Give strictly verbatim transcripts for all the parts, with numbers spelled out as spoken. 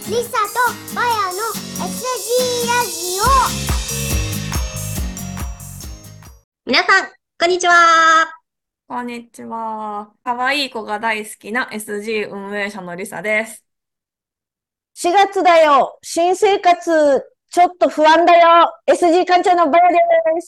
リサとマヤの エスジー ラジオ。皆さん、こんにちは。 こんにちは。可愛い子が大好きな エスジー 運営者のりさです。 しがつだよ。新生活、ちょっと不安だよ。エスジー 館長のバヤです。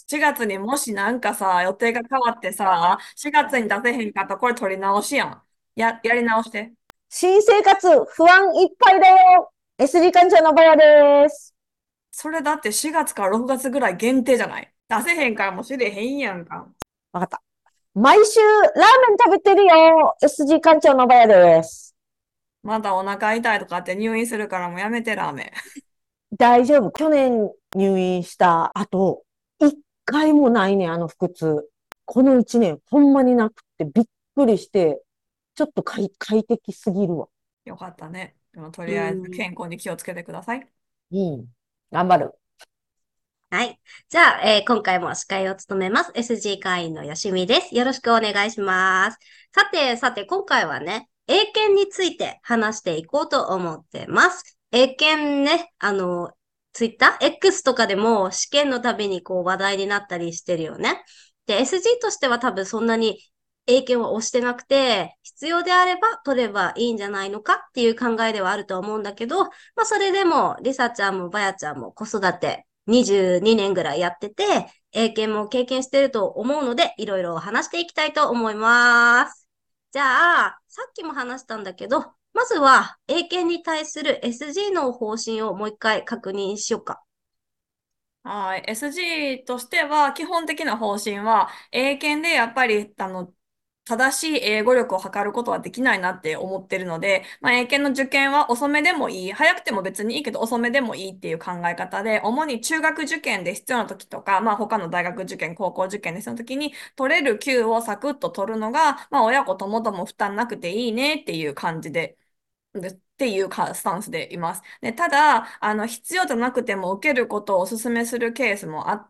しがつにもしなんかさ、予定が変わってさ、しがつに出せへんかったらこれ取り直しやん。や、やり直して。 新生活、不安いっぱいだよ。エスジー 館長のバヤです。 それだってしがつからろくがつぐらい限定じゃない？出せへんからもしれへんやんか。 わかった。毎週、ラーメン食べてるよ。エスジー 館長のバヤです。 まだお腹痛いとかって入院するからもうやめてラーメン。 大丈夫。去年入院した後、一回もないね、あの腹痛。この一年、ほんまになくてびっくりして、ちょっと快快適すぎるわ。 よかったね。でもとうりあえずん。 健康に気をつけてください。 うん。頑張る。 はい。じゃあ、えー今回も司会を務めます。エスジー 会員のよしみです。よろしくお願いします。さて、さて、今回はね、英検について話していこうと思ってます。英検ね、あの、ツイッター X とかでも試験のたびにこう話題になったりしてるよね。で、エスジー としては多分そんなに英検は押してなくて、必要であれば取ればいいんじゃないのかっていう考えではあると思うんだけど、まあそれでも、りさちゃんもばやちゃんも子育てにじゅうにねんぐらいやってて、英検も経験してると思うので、いろいろ話していきたいと思います。じゃあ、さっきも話したんだけど、まずは英検に対する エスジー の方針をもう一回確認しようか。 はい。エスジー としては、基本的な方針は、英検でやっぱり、あの、正しい英語力を測ることはできないなって思ってるので、まあ、英検の受験は遅めでもいい、早くても別にいいけど遅めでもいいっていう考え方で、主に中学受験で必要な時とか、まあ、他の大学受験、高校受験で必要な時に取れる級をサクッと取るのが、まあ、親子ともども負担なくていいねっていう感じででっていうかスタンスでいます。で、ただ、あの、必要じゃなくても受けることをお勧めするケースもあって、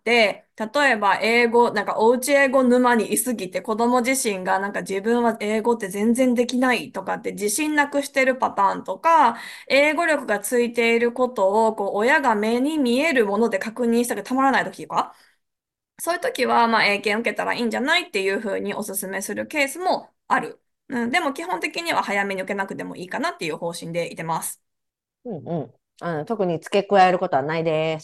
例えば英語、なんかおうち英語沼にいすぎて子供自身がなんか自分は英語って全然できないとかって自信なくしてるパターンとか、英語力がついていることをこう親が目に見えるもので確認したくてたまらない時とか、そういう時は、まあ、英検受けたらいいんじゃないっていうふうにお勧めするケースもある。うん、でも基本的には早めに受けなくてもいいかなっていう方針でいてます。 うんうん。あの特に付け加えることはないです。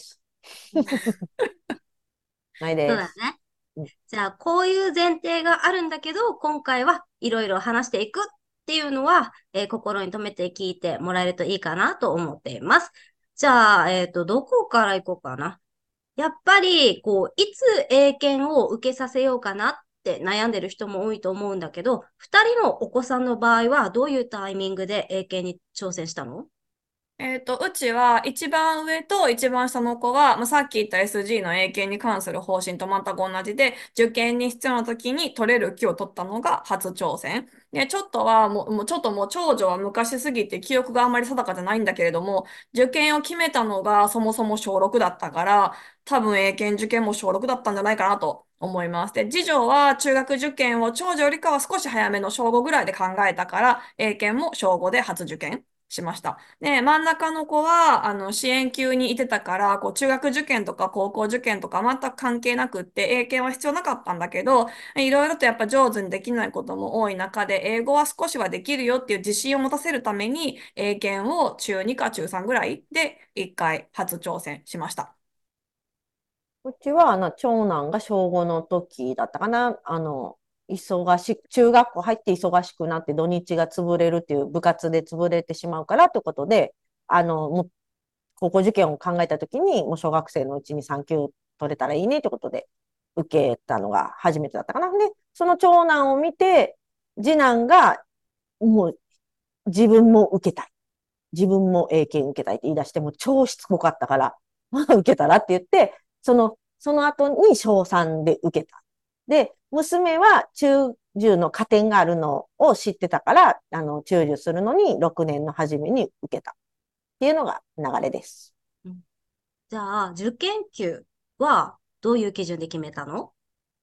ないです。 そうだね。 うん。 じゃあ、こういう前提があるんだけど、今回はいろいろ話していくっていうのは、えー心に留めて聞いてもらえるといいかなと思っています。じゃあ、えっと、どこから行こうかな。やっぱり、こう、いつ英検を受けさせようかなって悩んでる人も多いと思うんだけど、二人のお子さんの場合はどういうタイミングで英検に挑戦したの？ えっと、うちは一番上と一番下の子は、まあ、さっき言った エスジー の英検に関する方針と全く同じで、受験に必要な時に取れる気を取ったのが初挑戦。で、ちょっとはもう、もうちょっともう長女は昔すぎて記憶があんまり定かじゃないんだけれども、受験を決めたのがそもそも小ろくだったから、多分英検受験も小ろくだったんじゃないかなと思います。で、次女は中学受験を長女よりかは少し早めの小ごぐらいで考えたから、英検も小ごで初受験しました。で、真ん中の子は、あの、支援級にいてたから、こう、中学受験とか高校受験とか全く関係なくって、英検は必要なかったんだけど、いろいろとやっぱ上手にできないことも多い中で、英語は少しはできるよっていう自信を持たせるために、英検を中にか中さんぐらいでいっかい初挑戦しました。 うちは、あの、長男が小ごの時だったかな。あの、忙しく、中学校入って忙しくなって土日が潰れるっていう部活で潰れてしまうからということで、あの、もう高校受験を考えた時に、もう小学生のうちにさん級取れたらいいねってことで、受けたのが初めてだったかな。で、その長男を見て、次男が、もう自分も受けたい。自分も英検受けたいって言い出して、もう超しつこかったから、まあ受けたらって言って、その、その後に小さんで受けた。で、娘は中じゅうの加点があるのを知ってたから、あの、中じゅうするのにろくねんの初めに受けたっていうのが流れです。 うん。じゃあ、受験級はどういう基準で決めたの？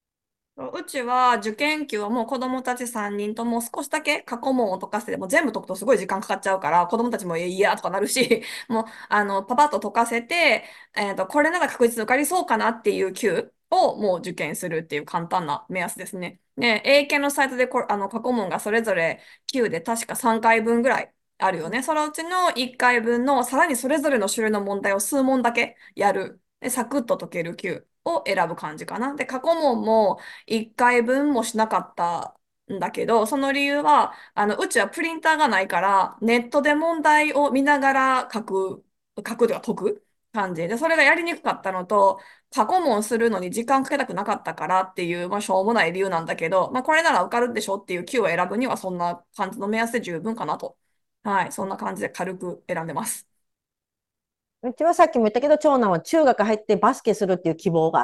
うちは受験級はもう子供たちさんにんとも少しだけ過去問を解かせて、もう全部解くとすごい時間かかっちゃうから、子供たちもいやとかなるし、もう、あの、パパッと解かせて、えっと、これなら確実に受かりそうかなっていう級をもう受験するっていう簡単な目安ですね。ね、英検のサイトでこ、あの、過去問がそれぞれ級で確かさんかいぶんぐらいあるよね。そのうちのいっかいぶんのさらにそれぞれの種類の問題を数問だけやる。で、サクッと解ける級を選ぶ感じかな。で、過去問もいっかいぶんもしなかったんだけど、その理由は、あの、うちはプリンターがないから、ネットで問題を見ながら書く、書くというか解く感じで、それがやりにくかったのと、過去問するのに時間かけたくなかったからっていう、まあ、しょうもない理由なんだけど、まあ、これなら受かるでしょっていう Q を選ぶには、そんな感じの目安で十分かなと。はい、そんな感じで軽く選んでます。 うちはさっきも言ったけど、長男は中学入ってバスケするっていう希望があって、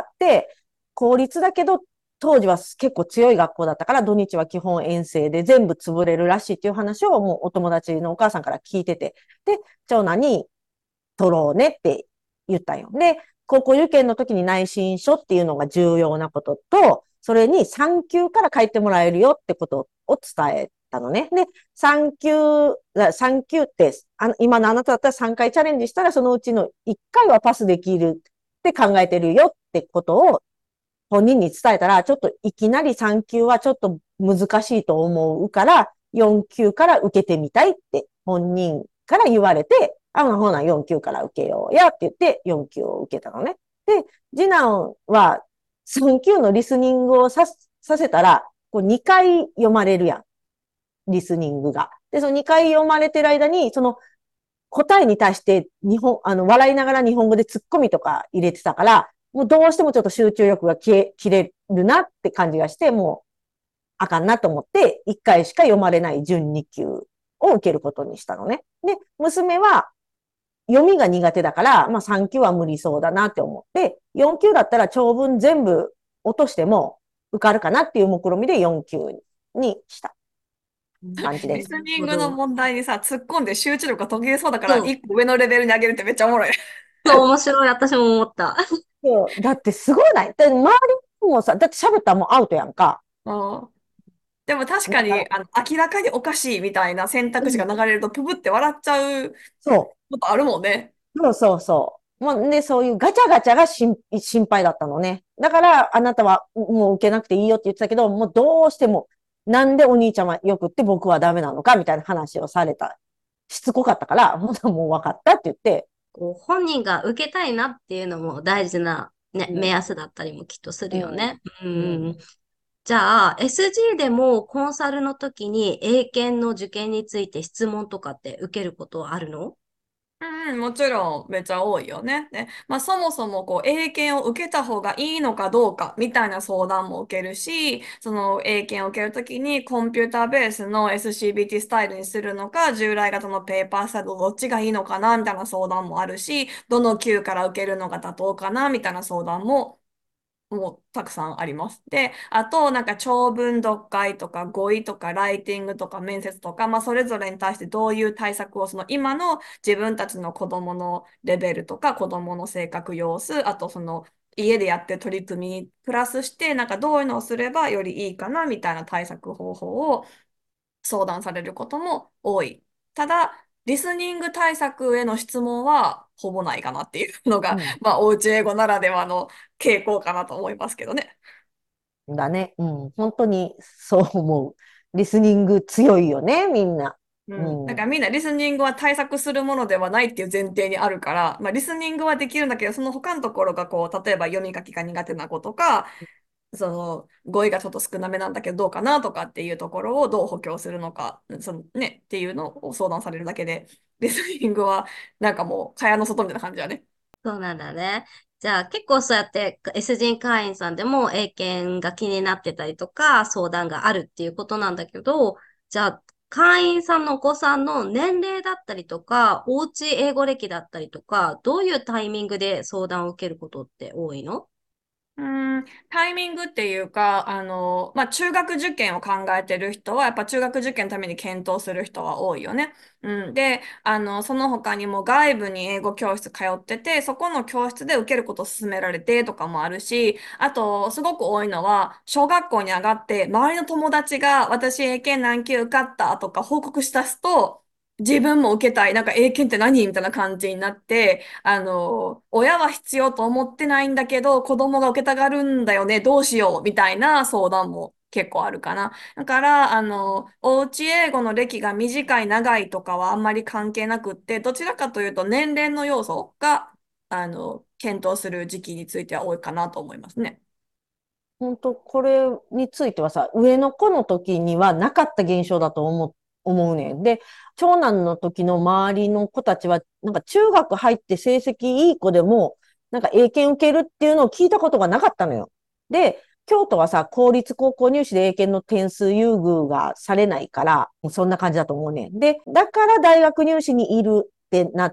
公立だけど、当時は結構強い学校だったから、土日は基本遠征で全部潰れるらしいっていう話をもうお友達のお母さんから聞いてて、で、長男に取ろうねって言ったんよ。で、高校受験の時に内申書っていうのが重要なことと、それにさん級から書いてもらえるよってことを伝えたのね。で、さん級、さん級って、あ今のあなただったらさんかいチャレンジしたらそのうちのいっかいはパスできるって考えてるよってことを本人に伝えたら、ちょっといきなりさん級はちょっと難しいと思うから、よん級から受けてみたいって本人から言われて、あ、ほなよん級から受けようやって言ってよん級を受けたのね。で、次男はさん級のリスニングをささせたら、こうにかい読まれるやん。リスニングが。で、そのにかい読まれてる間に、その答えに対して日本、あの、笑いながら日本語でツッコミとか入れてたから、もうどうしてもちょっと集中力が切れるなって感じがして、もうあかんなと思って、いっかいしか読まれない準に級を受けることにしたのね。で、娘は読みが苦手だから、まあさん級は無理そうだなって思って、よん級だったら長文全部落としても受かるかなっていう目論みでよん級にした感じです。 リスなるニングのほど。 問題にさ、突っ込んで集中力が途切れそうだから、 そう。 いっこ上のレベルに上げるってめっちゃおもろい。 そう、面白い。私も思った。 そうだってすごいない。だって周りもさ、だって喋ったらもうアウトやんか。 うんでも確かに、 だから、 あの、明らかにおかしいみたいな選択肢がうん、 流れると、プブって笑っちゃうそことあるもんね。 う、そうそうそう。もう、で、そういうガチャガチャが心心配だったのね。だから、あなたはもう受けなくていいよって言ってたけど、もうどうしても、なんでお兄ちゃんはよくって僕はダメなのかみたいな話をされた。しつこかったから、もうもう分かったって言って、 こう本人が受けたいなっていうのも大事な、ね、目うん、 安だったりもきっとするうん、 よね。うん。 うん。 じゃあ、エスジー でもコンサルの時に英検の受験について質問とかって受けることはあるの？ うん、もちろんめっちゃ多いよね。で、まあそもそもこう英検を受けた方がいいのかどうかみたいな相談も受けるし、その英検を受けるときにコンピューターベースの エスシービーティー スタイルにするのか、従来型のペーパースタイルどっちがいいのかなみたいな相談もあるし、どの級から受けるのが妥当かなみたいな相談ももうたくさんあります。で、あと、なんか長文読解とか語彙とかライティングとか面接とか、まあ、それぞれに対してどういう対策を、その今の自分たちの子供のレベルとか、子供の性格様子、あとその家でやってる取り組みにプラスして、なんかどういうのをすればよりいいかなみたいな対策方法を相談されることも多い。ただ、リスニング対策への質問はほぼないかなっていうのが、 うん。 まあ、おうち英語ならではの傾向かなと思いますけどね。 だね。うん。本当にそう思う。リスニング強いよね、みんな。 うん。だうん。 からみんなリスニングは対策するものではないっていう前提にあるから、まあ、リスニングはできるんだけど、その他のところがこう、例えば読み書きが苦手な子とか、その語彙がちょっと少なめなんだけどどうかなとかっていうところをどう補強するのか、そのね、っていうのを相談されるだけで、リスニングはなんかもう蚊帳の外みたいな感じだね。 そうなんだね。じゃあ結構そうやって エスジー 会員さんでも英検が気になってたりとか相談があるっていうことなんだけど、じゃあ会員さんのお子さんの年齢だったりとか、おうち英語歴だったりとか、どういうタイミングで相談を受けることって多いの？ うーん、タイミングっていうか、あの、まあ、中学受験を考えてる人は、やっぱ中学受験のために検討する人は多いよね。うん。で、あの、その他にも外部に英語教室通ってて、そこの教室で受けることを勧められてとかもあるし、あと、すごく多いのは、小学校に上がって、周りの友達が私英検何級受かったとか報告したすと、自分も受けたい。なんか英検って何みたいな感じになって、あの、親は必要と思ってないんだけど、子供が受けたがるんだよね、どうしよう、みたいな相談も結構あるかな。だから、あの、おうち英語の歴が短い、長いとかはあんまり関係なくって、どちらかというと年齢の要素が、あの、検討する時期については多いかなと思いますね。 本当、これについてはさ、上の子の時にはなかった現象だと思う、思うねん。で、長男の時の周りの子たちは、なんか中学入って成績いい子でも、なんか英検受けるっていうのを聞いたことがなかったのよ。で、京都はさ、公立高校入試で英検の点数優遇がされないから、そんな感じだと思うねん。で、だから大学入試にいるってなって、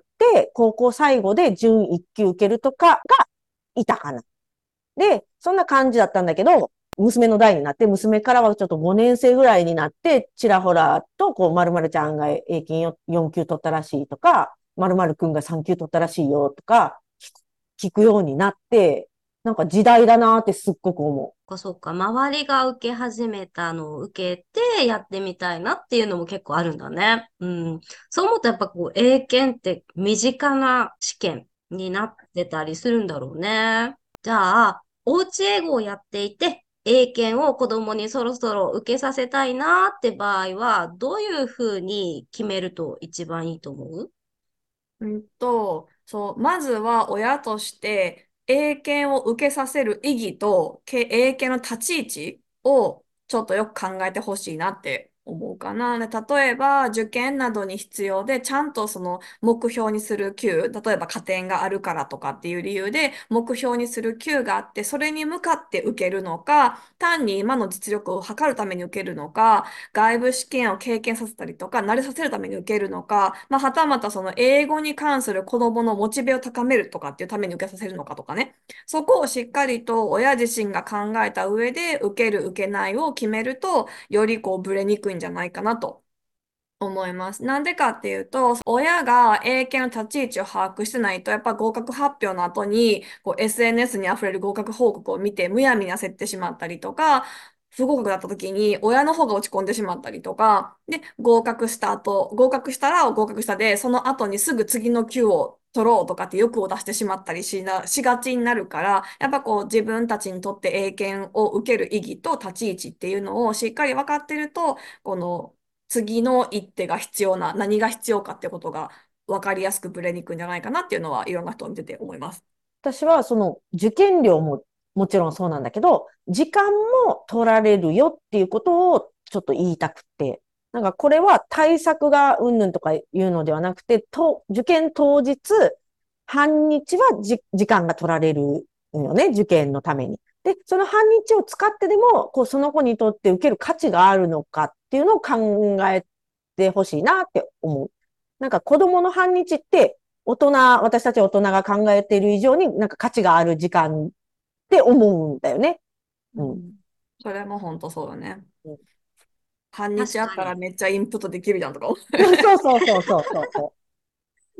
高校最後で準一級受けるとかがいたかな。で、そんな感じだったんだけど、娘の代になって、娘からはちょっとごねん生ぐらいになって、ちらほらと、こう、〇〇ちゃんが英検よん級取ったらしいとか、〇〇くんがさん級取ったらしいよとか、聞くようになって、なんか時代だなってすっごく思そっかそっか。周りが受け始めたのを受けてやってみたいなっていうのも結構あるんだね。うん。そう思うとやっぱこう、英検って身近な試験になってたりするんだろうね。じゃあ、おうち英語をやっていて、英検を子供にそろそろ受けさせたいなって場合は、どういうふうに決めると一番いいと思う？ うんと、そう、まずは親として英検を受けさせる意義とけ英検の立ち位置をちょっとよく考えてほしいなって思うかな。で、例えば受験などに必要でちゃんとその目標にする級、例えば加点があるからとかっていう理由で目標にする級があって、それに向かって受けるのか、単に今の実力を測るために受けるのか、外部試験を経験させたりとか、慣れさせるために受けるのか、まあ、はたまたその英語に関する子供のモチベを高めるとかっていうために受けさせるのかとかね。そこをしっかりと親自身が考えた上で受ける受けないを決めると、よりこうブレにくいんじゃないかなと思います。なんでかっていうと、親が英検の立ち位置を把握してないと、やっぱ合格発表の後に、こう エスエヌエス に溢れる合格報告を見て、むやみに焦ってしまったりとか、不合格だった時に親の方が落ち込んでしまったりとか、で、合格した後、合格したら合格したで、その後にすぐ次の級を取ろうとかって欲を出してしまったりしな、しがちになるから、やっぱこう自分たちにとって英検を受ける意義と立ち位置っていうのをしっかり分かってると、この次の一手が必要な、何が必要かってことが分かりやすくブレにくいんじゃないかなっていうのはいろんな人を見てて思います。 う。私はその受験料ももちろんそうなんだけど、時間も取られるよっていうことをちょっと言いたくて、なんかこれは対策がうんぬんとかいうのではなくて、と受験当日、半日はじ時間が取られるよね、受験のために。で、その半日を使ってでも、こう、その子にとって受ける価値があるのかっていうのを考えてほしいなって思う。なんか子供の半日って、大人、私たち大人が考えている以上になんか価値がある時間って思うんだよね。うん。 うん。それも本当そうだね。半日あっ確かに。 たらめっちゃインプットできるじゃんとか思う。 そうそうそうそうそうそう。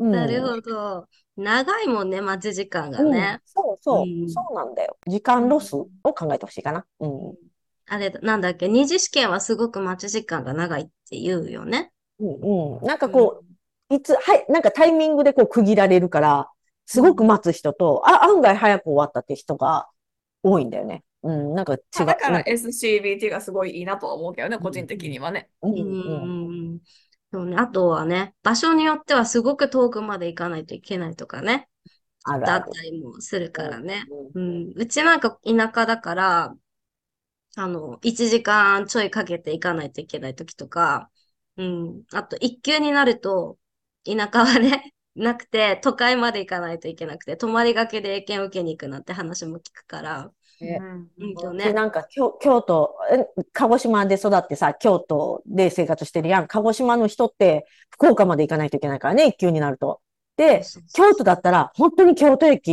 なるうん。 ほど。長いもんね、待ち時間がうん。 ね。 そううそう。そん。 うなんだよ。時うん。 間ロスを考えてほしいかな。うん。 あれだ、なんだっけ、二次試験はすごく待ち時間が長いって言うよね。 うんうん。なんかうん。 こう、いつ、はい、なんかタイミングでこう区切られるから、すごくうん。 待つ人と、あ、案外早く終わったって人が多いんだよね。うん、なんか違う、 まあだからなんか、 エスシービーティー がすごいいいなとは思うけどね、 うん、 個人的にはね。 うん、 ううん、 ん。そうね。あとはね、場所によってはすごく遠くまで行かないといけないとかね。 あるある。 だったりもするうん、 からね。 うん、 うん。うちなんか田舎だから、あの、いちじかんちょいかけて行かないといけない時とか、うん。あと、一級になると、田舎はね、なくて、都会まで行かないといけなくて、泊まりがけで英検受けに行くなんて話も聞くから、 うね、 ん。 うんとね。 うちなんか京、京都、え鹿児島で育ってさ、京都で生活してるやん。鹿児島の人って福岡まで行かないといけないからね、一級になると。で、 そうそうそう京都そう。 だったら、本当に京都駅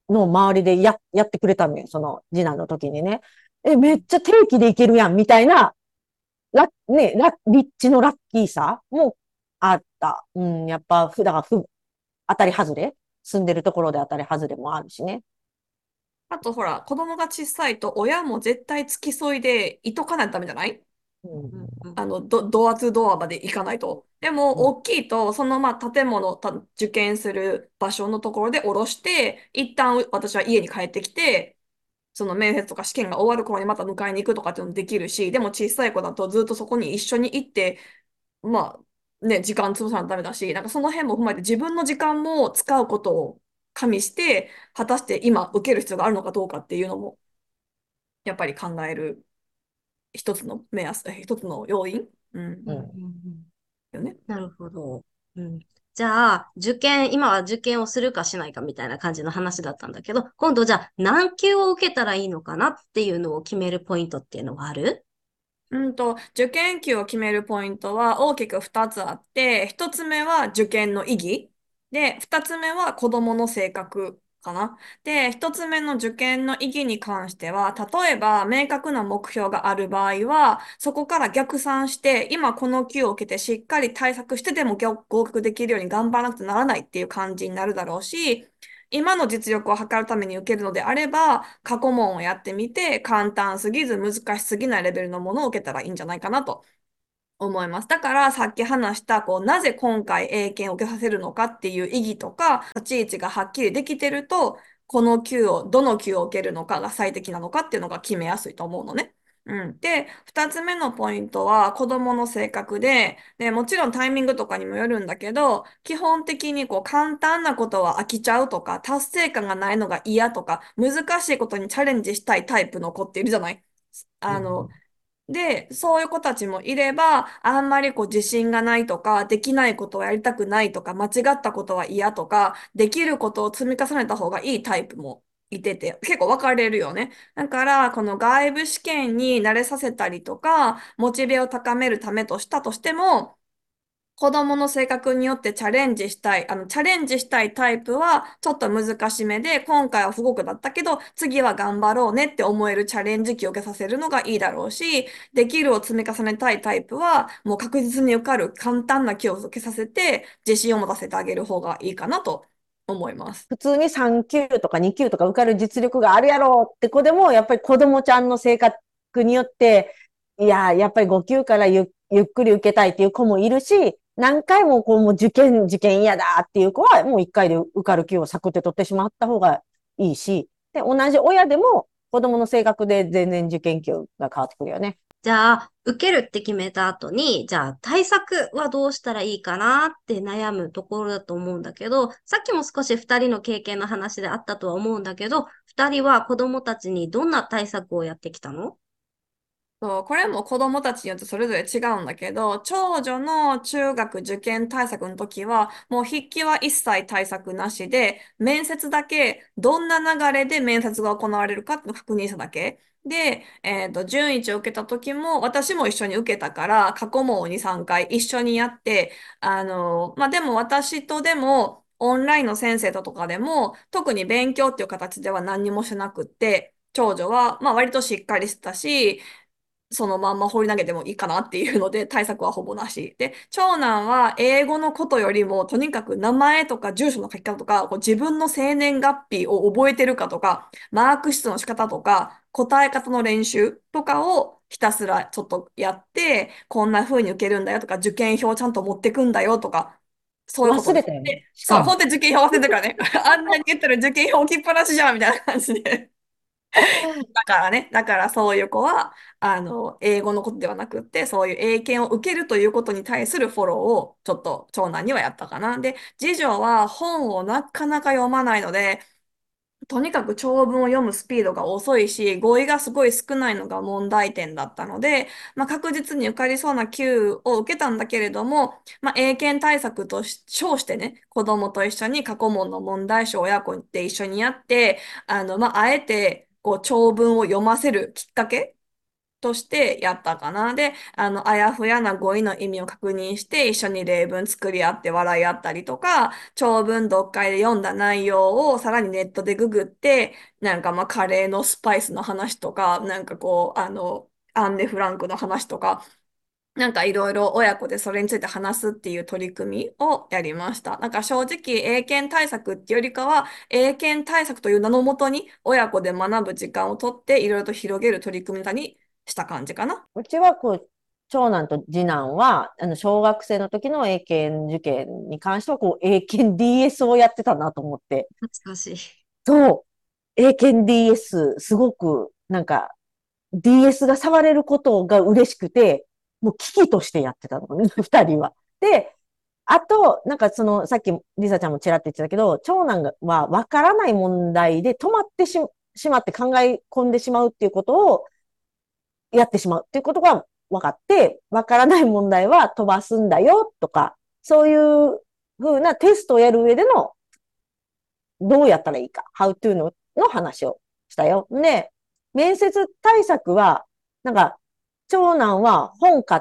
の周りでや、やってくれたのよ、その次男の時にね。え、めっちゃ定期でいけるやん、みたいな、ラ、ね、ラ、立地のラッキーさもあった。うん、やっぱ、ふ、だからふ、当たり外れ住んでるところで当たり外れもあるしね。 あとほら、子供が小さいと親も絶対付き添いでいとかないとダメじゃない？ うん、 うんうんあの、ド、ドアツードアまで行かないと。でも、 うん、 大きいと、そのまあ建物、た受験する場所のところで降ろして、一旦私は家に帰ってきて、その面接とか試験が終わる頃にまた迎えに行くとかっていうのもできるし、でも小さい子だとずっとそこに一緒に行って、まあね、時間潰さないとダメだし、なんかその辺も踏まえて自分の時間も使うことを加味して、果たして今受ける必要があるのかどうかっていうのも、やっぱり考える一つの目安、え一つの要因、うん、 うんうんううん。 ん。 よね。 なるほど。うん。じゃあ、受験、今は受験をするかしないかみたいな感じの話だったんだけど、今度じゃあ何級を受けたらいいのかなっていうのを決めるポイントっていうのはある？ うんと、受験級を決めるポイントは大きくふたつあって、ひとつめは受験の意義。で、ふたつめは子供の性格かな。で、ひとつめの受験の意義に関しては、例えば明確な目標がある場合は、そこから逆算して、今この級を受けてしっかり対策してでも合合格できるように頑張らなくてならないっていう感じになるだろうし、今の実力を測るために受けるのであれば、過去問をやってみて、簡単すぎず難しすぎないレベルのものを受けたらいいんじゃないかなと思います。だから、さっき話した、こう、なぜ今回英検を受けさせるのかっていう意義とか、立ち位置がはっきりできてると、この級を、どの級を受けるのかが最適なのかっていうのが決めやすいと思うのね。うん。で、二つ目のポイントは子供の性格で、で、もちろんタイミングとかにもよるんだけど、基本的にこう簡単なことは飽きちゃうとか、達成感がないのが嫌とか、難しいことにチャレンジしたいタイプの子っているじゃない？あの、 うん、 で、そういう子たちもいれば、あんまりこう自信がないとか、できないことをやりたくないとか、間違ったことは嫌とか、できることを積み重ねた方がいいタイプもいてて、結構分かれるよね。だから、この外部試験に慣れさせたりとか、モチベを高めるためとしたとしても、子供の性格によってチャレンジしたい、あの、チャレンジしたいタイプはちょっと難しめで、今回は不合格だったけど、次は頑張ろうねって思えるチャレンジ期を受けさせるのがいいだろうし、できるを積み重ねたいタイプは、もう確実に受かる簡単な期を受けさせて、自信を持たせてあげる方がいいかなと思います。 普通にさん級とかに級とか受かる実力があるやろって子でも、やっぱり子供ちゃんの性格によって、いや、やっぱりご級からゆ、ゆっくり受けたいっていう子もいるし、何回もこうもう受験、受験嫌だっていう子は、もういっかいで受かる級をサクって取ってしまった方がいいし、で、同じ親でも子供の性格で全然受験級が変わってくるよね。 じゃあ、受けるって決めた後に、じゃあ対策はどうしたらいいかなって悩むところだと思うんだけど、さっきも少し二人の経験の話であったとは思うんだけど、二人は子供たちにどんな対策をやってきたの？ そう、これも子供たちによってそれぞれ違うんだけど、長女の中学受験対策の時は、もう筆記は一切対策なしで、面接だけ、どんな流れで面接が行われるかっていうのを確認しただけ。で、えっと、準一を受けた時も、私も一緒に受けたから、過去問をに、さんかい一緒にやって、あの、まあ、でも私とでも、オンラインの先生ととかでも、特に勉強っていう形では何にもしなくって、長女は、まあ、割としっかりしてたし、そのまんま放り投げてもいいかなっていうので対策はほぼなし。で、長男は英語のことよりもとにかく名前とか住所の書き方とか、こう自分の生年月日を覚えてるかとか、マーク出の仕方とか、答え方の練習とかをひたすらちょっとやって、こんな風に受けるんだよとか、受験票ちゃんと持ってくんだよとか、そういうことを忘れたよね。 で、そう、本しかも。 当に受験票忘れてるからね。あんなに言ったら受験票置きっぱなしじゃんみたいな感じで。だからね、だからそういう子は、あの、英語のことではなくって、そういう英検を受けるということに対するフォローを、ちょっと長男にはやったかな。で、次女は本をなかなか読まないので、とにかく長文を読むスピードが遅いし、語彙がすごい少ないのが問題点だったので、まあ、確実に受かりそうな級を受けたんだけれども、まあ、英検対策とし称してね、子供と一緒に過去問の問題集を親子で一緒にやって、あの、まあ、あえて、こう、長文を読ませるきっかけとしてやったかな。で、あの、あやふやな語彙の意味を確認して、一緒に例文作り合って笑い合ったりとか、長文読解で読んだ内容をさらにネットでググって、なんかまあ、カレーのスパイスの話とか、なんかこう、あの、アンネ・フランクの話とか、なんかいろいろ親子でそれについて話すっていう取り組みをやりました。なんか正直英検対策っていうよりかは、英検対策という名のもとに親子で学ぶ時間をとっていろいろと広げる取り組みにした感じかな。 うちはこう、長男と次男は、あの、小学生の時の英検受験に関しては、こう、英検 ディーエス をやってたなと思って。 懐かしい。 そう、英検 ディーエス、すごく、なんか、ディーエス が触れることが嬉しくて、もう危機としてやってたのね、二人は。で、あと、なんかその、さっきリサちゃんもちらって言ってたけど、長男はわからない問題で止まってししまって考え込んでしまうっていうことをやってしまうっていうことが分かって、わからない問題は飛ばすんだよとか、そういうふうなテストをやる上でのどうやったらいいか、How to のの話をしたよ。で、面接対策は、なんか、長男は本買って、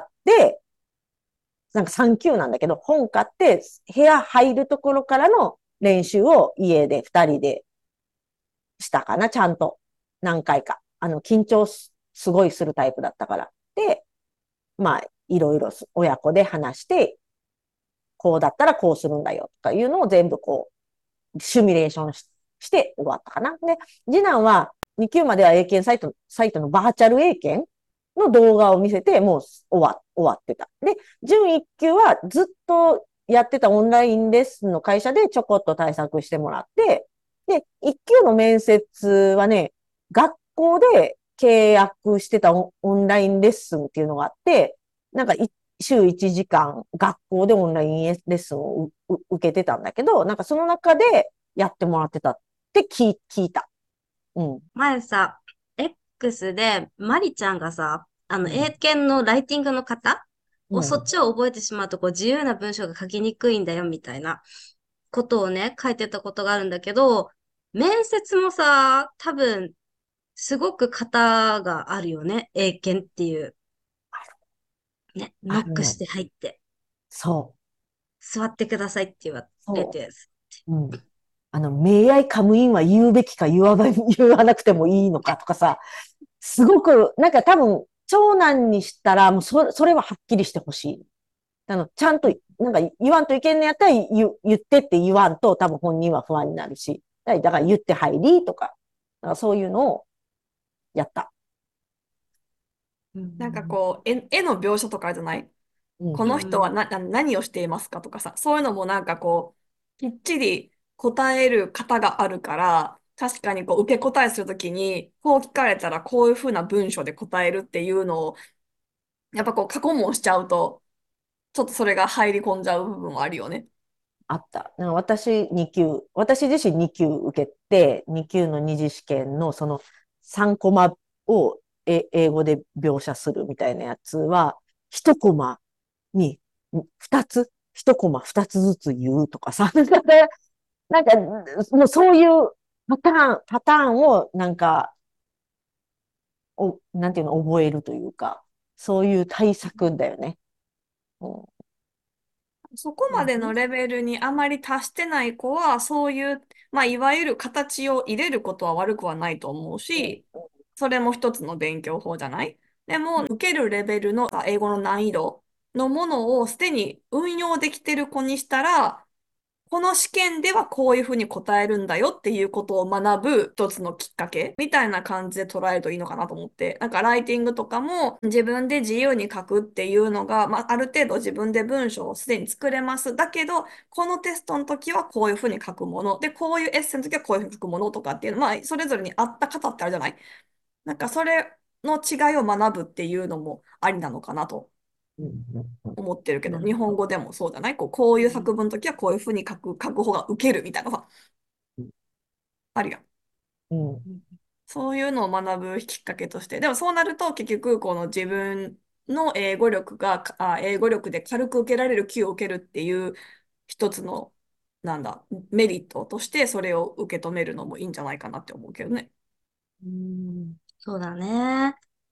なんかさん級なんだけど、本買って、部屋入るところからの練習を家で二人でしたかな、ちゃんと。何回か。あの、緊張すすごいするタイプだったから。で、まあ、いろいろ親子で話して、こうだったらこうするんだよとかいうのを全部こう、シミュレーションしして終わったかな。で、次男はに級までは英検サイト、サイトのバーチャル英検の動画を見せて、もう終わ終わってた。で、準いっ級はずっとやってたオンラインレッスンの会社でちょこっと対策してもらって、で、いっ級の面接はね、学校で契約してたオンラインレッスンっていうのがあって、なんか週いちじかん学校でオンラインレッスンを受けてたんだけど、なんかその中でやってもらってたって聞聞いた。うん。 前さ、X で、マリちゃんがさ、あの、 うん。 英検のライティングの方を、そっうん。 ちを覚えてしまうと、こう、自由な文章が書きにくいんだよ、みたいなことをね、書いてたことがあるんだけど、面接もさ、多分、すごく型があるよね。英検っていう。ね、ノッあるね。 クして入って、 そう。 座ってくださいって言われそて、 う。うん。あの、May I come in は言うべきか言わば言わなくてもいいのかとかさ、すごく、なんか多分、長男にしたら、もうそそれははっきりしてほしい。あの、ちゃんと、なんか言わんといけんのやったら言言ってって言わんと多分本人は不安になるし、だから言って入りとか、かそういうのをやった。 うなんかん、 こう、絵、絵の描写とかあるじゃない？ うん。 この人うん、 はな、な何をしていますかとかさ、そういうのもなんかこう、きっちり答える方があるから、確かにこう受け答えするときに、こう聞かれたらこういうふうな文章で答えるっていうのを、やっぱこう過去問しちゃうと、ちょっとそれが入り込んじゃう部分はあるよね。 あった。なんか私に級、私自身に級受けて、に級の二次試験のそのさんコマをえ英語で描写するみたいなやつは、いちコマにふたつ、いちコマふたつずつ言うとかさ、なんか、なんかもうそういうパターン、パターンをなんか、お、なんていうの、覚えるというか、そういう対策だよね。うん。 そこまでのレベルにあまり達してない子は、そういう、まあ、いわゆる形を入れることは悪くはないと思うし、それも一つの勉強法じゃない？でも、受けるレベルの英語の難易度のものをすでに運用できてる子にしたら、この試験ではこういうふうに答えるんだよっていうことを学ぶ一つのきっかけみたいな感じで捉えるといいのかなと思って。なんかライティングとかも自分で自由に書くっていうのが、まあ、ある程度自分で文章をすでに作れます。だけど、このテストの時はこういうふうに書くもの。で、こういうエッセンの時はこういうふうに書くものとかっていう、まあ、それぞれに合った方ってあるじゃない。なんかそれの違いを学ぶっていうのもありなのかなとうんうん思ってるけど、日なるほど。 本語でもそうじゃない？こう、こういううん、 作文の時はこういうふうに書く、書く方が受けるみたいなさ、あるやん。 うん。 うん、 そういうのを学ぶきっかけとして。でもそうなると結局この自分の英語力が、あ、英語力で軽く受けられる級を受けるっていう一つの、なんだ、メリットとしてそれを受け止めるのもいいんじゃないかなって思うけどね。 うん、そうだね。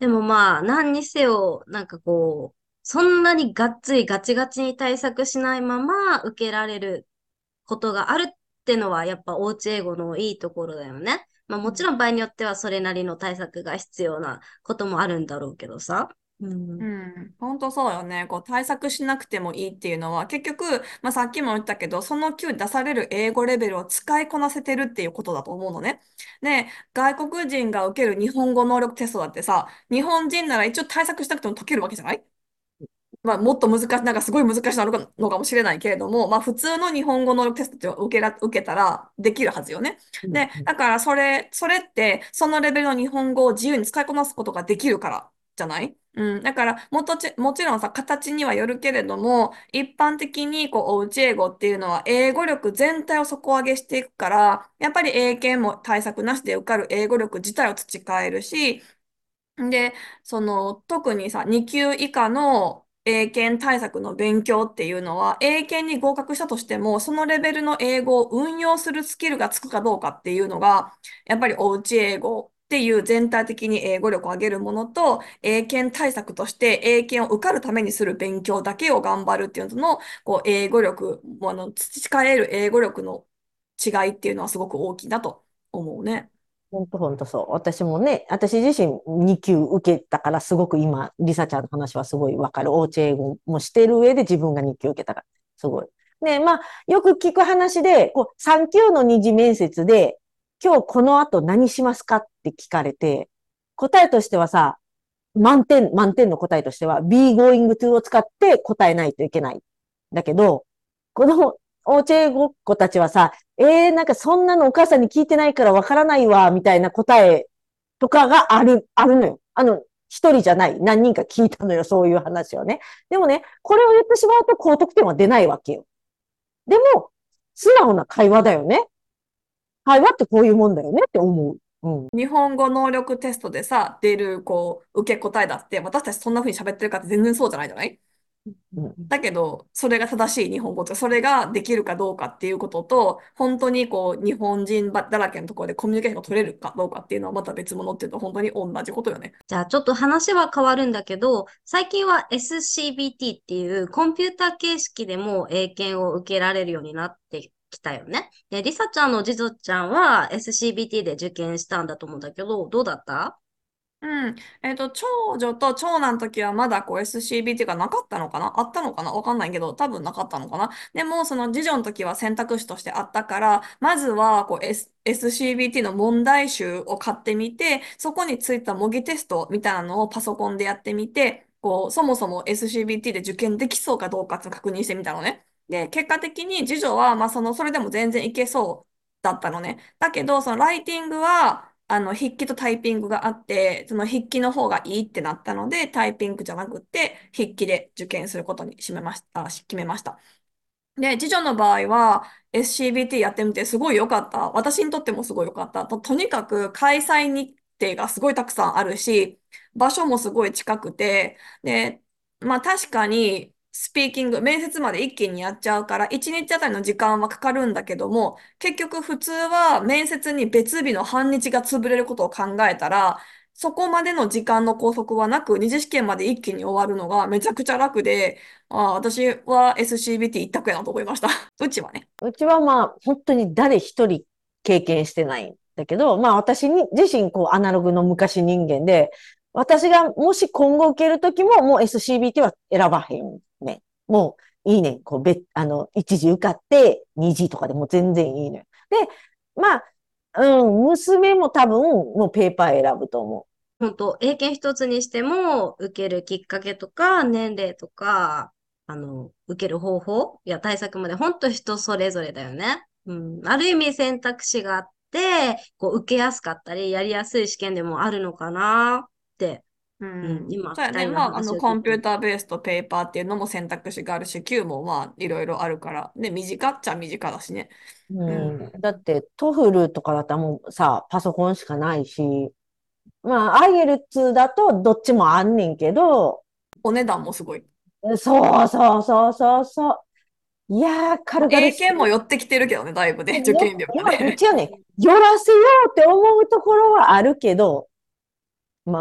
でもまあ、何にせよ、なんかこう、そんなにがっつりガチガチに対策しないまま受けられることがあるってのは、やっぱおうち英語のいいところだよね。まあもちろん場合によってはそれなりの対策が必要なこともあるんだろうけどさ。うん。 うん、本当そうよね。こう対策しなくてもいいっていうのは、結局、まあ、さっきも言ったけど、その級出される英語レベルを使いこなせてるっていうことだと思うのね。で、外国人が受ける日本語能力テストだってさ、日本人なら一応対策しなくても解けるわけじゃない？まあ、もっと難しい、なんかすごい難しいのかのかもしれないけれども、まあ、普通の日本語能力テストを受けら、受けたらできるはずよね。 うんで、だからそれ、それって、そのレベルの日本語を自由に使いこなすことができるからじゃない？うん。だから、もとち、もちろんさ、形にはよるけれども、一般的に、こう、おうち英語っていうのは、英語力全体を底上げしていくから、やっぱり英検も対策なしで受かる英語力自体を培えるし、で、その、特にさ、に級以下の英検対策の勉強っていうのは、英検に合格したとしても、そのレベルの英語を運用するスキルがつくかどうかっていうのが、やっぱりおうち英語っていう全体的に英語力を上げるものと、英検対策として英検を受かるためにする勉強だけを頑張るっていうのの、こう、英語力、もうあの、培える英語力の違いっていうのはすごく大きいなと思うね。 本当本当そう。私もね、私自身に級受けたからすごく今、リサちゃんの話はすごいわかる。おうち英語もしてる上で自分がに級受けたから、すごい。で、まあ、よく聞く話で、こう、さん級の二次面接で、今日この後何しますかって聞かれて、答えとしてはさ、満点、満点の答えとしては、be going to を使って答えないといけない。だけど、このおうち英語っ子たちはさ、えー、なんかそんなのお母さんに聞いてないからわからないわ、みたいな答えとかがある、あるのよ。あの、一人じゃない。何人か聞いたのよ、そういう話をね。でもね、これを言ってしまうと高得点は出ないわけよ。でも、素直な会話だよね。会話ってこういうもんだよねって思う。うん。 日本語能力テストでさ、出る、こう、受け答えだって、私たちそんな風に喋ってるかって全然そうじゃないじゃない？ うん。 だけど、それが正しい日本語と、それができるかどうかっていうことと、本当にこう、日本人ばだらけのところでコミュニケーションが取れるかどうかっていうのはまた別物っていうと、本当に同じことよね。 じゃあちょっと話は変わるんだけど、最近は エスシービーティー っていうコンピューター形式でも英検を受けられるようになってきたよね。で、リサちゃんの次女ちゃんは エスシービーティー で受験したんだと思うんだけど、どうだった？ うん。えっと、長女と長男の時はまだこう エスシービーティー がなかったのかな、あったのかな、わかんないけど、多分なかったのかな。でも、その次女の時は選択肢としてあったから、まずはこう、S、エスシービーティー の問題集を買ってみて、そこについた模擬テストみたいなのをパソコンでやってみて、こう、そもそも エスシービーティー で受験できそうかどうかっていうのを確認してみたのね。で、結果的に次女は、まあ、その、それでも全然いけそうだったのね。だけど、そのライティングは、あの、筆記とタイピングがあって、その筆記の方がいいってなったので、タイピングじゃなくて、筆記で受験することにしめました、あ決めました。で、次女の場合は エスシービーティー やってみてすごい良かった。私にとってもすごい良かった。と、とにかく開催日程がすごいたくさんあるし、場所もすごい近くて、で、まあ確かにスピーキング、面接まで一気にやっちゃうから、いちにちあたりの時間はかかるんだけども、結局普通は面接に別日の半日が潰れることを考えたら、そこまでの時間の拘束はなく、二次試験まで一気に終わるのがめちゃくちゃ楽で、ああ、私は エスシービーティー 一択やなと思いました。うちはね。 うちはまあ、本当に誰一人経験してないんだけど、まあ私に自身こうアナログの昔人間で、私がもし今後受けるときももう エスシービーティー は選ばへんね。もういいね。こう、べ、あの、一次受かって二次とかでも全然いいのよ。で、まあ、うん、娘も多分もうペーパー選ぶと思本当、英検一つにしても、受けるきっかけとか、年齢とか、あの、受ける方法や対策まで、本当人それぞれだよね。うん。ある意味選択肢があって、こう、受けやすかったり、やりやすい試験でもあるのかなって、 ううん、 ん。 今、 そうやね。 二人のまあ、あの、 話を聞いて。 コンピューターベースとペーパーっていうのも選択肢があるし、Q もまあ、いろいろあるから。で、短っちゃ短だしね。 う。 うん。 うん。だって、トフルとかだったらもうさ、パソコンしかないし、まあ、アイエルツだとどっちもあんねんけど、 お値段もすごい。 そうそうそうそうそう。いやー、軽々しく。 英検も寄ってきてるけどね、だいぶね、受よ、 験料がよ、 ね。 違うね。寄らせようって思うところはあるけど、まあまあ、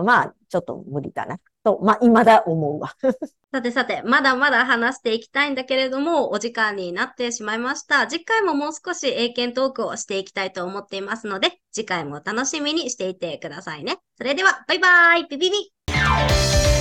ちょっと無理だな。と、まあ、未だ思うわ。 さてさて、まだまだ話していきたいんだけれども、お時間になってしまいました。次回ももう少し英検トークをしていきたいと思っていますので、次回も楽しみにしていてくださいね。それでは、バイバイ、ビビビ。